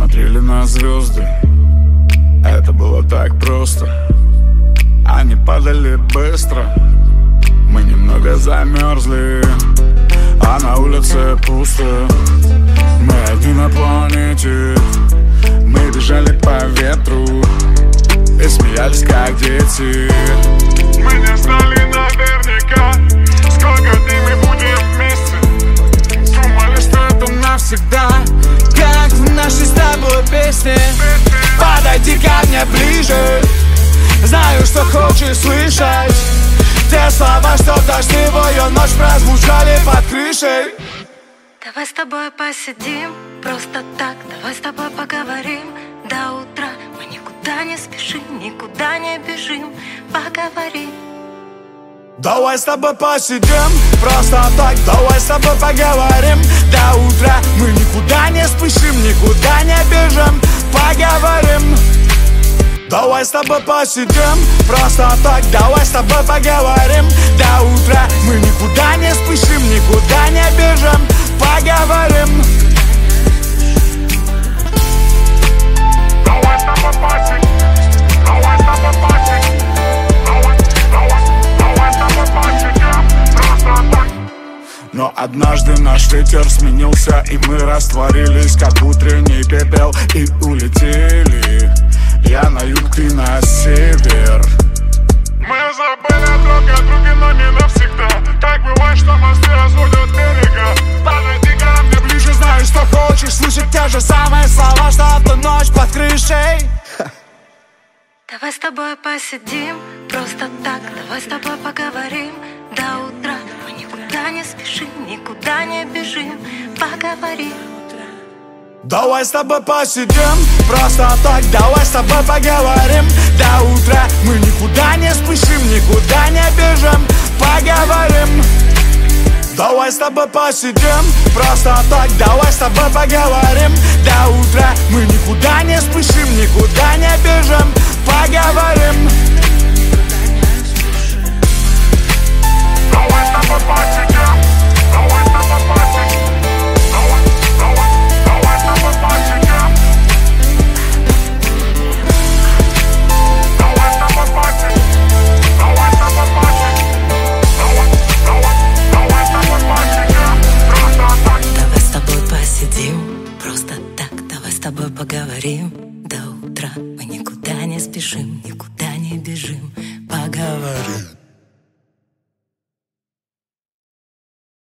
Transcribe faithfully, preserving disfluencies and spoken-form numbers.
смотрели на звезды. Это было так просто. Они падали быстро. Мы немного замерзли, а на улице пусто. Мы одни на планете. Мы бежали по ветру и смеялись как дети. Мы не знали наверняка, сколько дней мы будем вместе. Думали, что это навсегда, как в нашей с тобой песне. Подойди ко мне ближе, знаю, что хочешь слышать те слова, что в дождливую ночь прозвучали под крышей. Давай с тобой посидим, просто так. Давай с тобой поговорим до утра. Мы никуда не спешим, никуда не бежим. Поговорим. Давай с тобой посидим, просто так. Давай с тобой поговорим до утра. Мы никуда не спешим, никуда не бежим. Поговорим. Давай с тобой посидим, просто так. Давай с тобой поговорим до утра. Мы никуда не спешим, никуда не бежим. Поговорим. Давай с тобой посидим, давай с тобой посидим, давай, давай, давай с тобой посидим, просто так. Но однажды наш ветер сменился, и мы растворились, как утренний пепел, и улетели. Я на юг, ты на север. Мы забыли друг о друге, но не навсегда. Так бывает, что мосты разводят берега. Подойди ко мне ближе, знаю, что хочешь слышать те же самые слова, что в ту ночь под крышей. Давай с тобой посидим, просто так. Давай с тобой поговорим до утра. Мы никуда не спешим, никуда не бежим. Поговорим. Давай с тобой посидим, просто так. Давай с тобой поговорим до утра. Мы никуда не спешим, никуда не бежим. Поговорим. Давай с тобой посидим, просто так. Давай с тобой поговорим до утра. Мы никуда не спешим, никуда не бежим. Поговорим. Давай с тобой посидим, давай с тобой посидим, давай, давай, давай с тобой посидим, давай с тобой посидим, давай с тобой посидим, давай, давай, давай с тобой посидим, просто так. Давай с тобой посидим, просто так. Давай с тобой поговорим